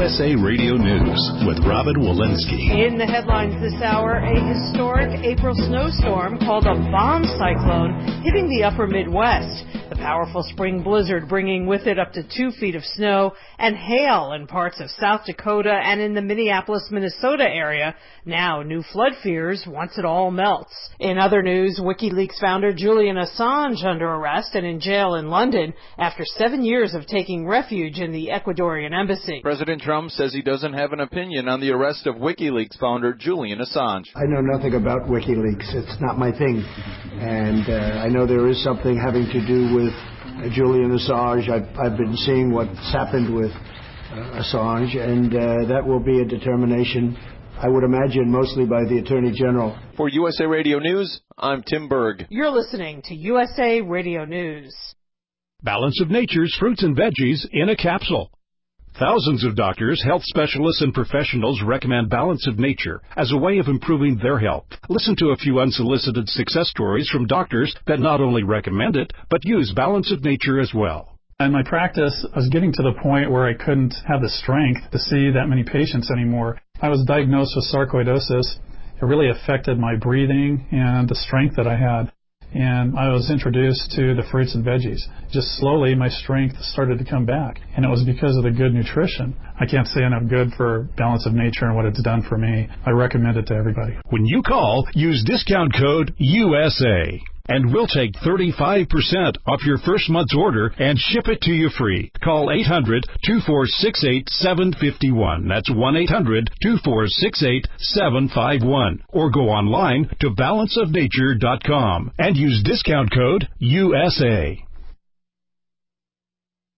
USA Radio News with Robin Walensky. In the headlines this hour, a historic April snowstorm called a bomb cyclone hitting the upper Midwest. The powerful spring blizzard bringing with it up to 2 feet of snow and hail in parts of South Dakota and in the Minneapolis, Minnesota area. Now new flood fears once it all melts. In other news, WikiLeaks founder Julian Assange under arrest and in jail in London after 7 years of taking refuge in the Ecuadorian embassy. President Trump says he doesn't have an opinion on the arrest of WikiLeaks founder Julian Assange. I know nothing about WikiLeaks. It's not my thing. And I know there is something having to do with Julian Assange. I've been seeing what's happened with Assange, and that will be a determination, I would imagine, mostly by the Attorney General. For USA Radio News, I'm Tim Berg. You're listening to USA Radio News. Balance of Nature's fruits and veggies in a capsule. Thousands of doctors, health specialists, and professionals recommend Balance of Nature as a way of improving their health. Listen to a few unsolicited success stories from doctors that not only recommend it, but use Balance of Nature as well. In my practice, I was getting to the point where I couldn't have the strength to see that many patients anymore. I was diagnosed with sarcoidosis. It really affected my breathing and the strength that I had. And I was introduced to the fruits and veggies. Just slowly, my strength started to come back. And it was because of the good nutrition. I can't say enough good for Balance of Nature and what it's done for me. I recommend it to everybody. When you call, use discount code USA. And we'll take 35% off your first month's order and ship it to you free. Call 800-2468-751. That's 1-800-2468-751. Or go online to balanceofnature.com and use discount code USA.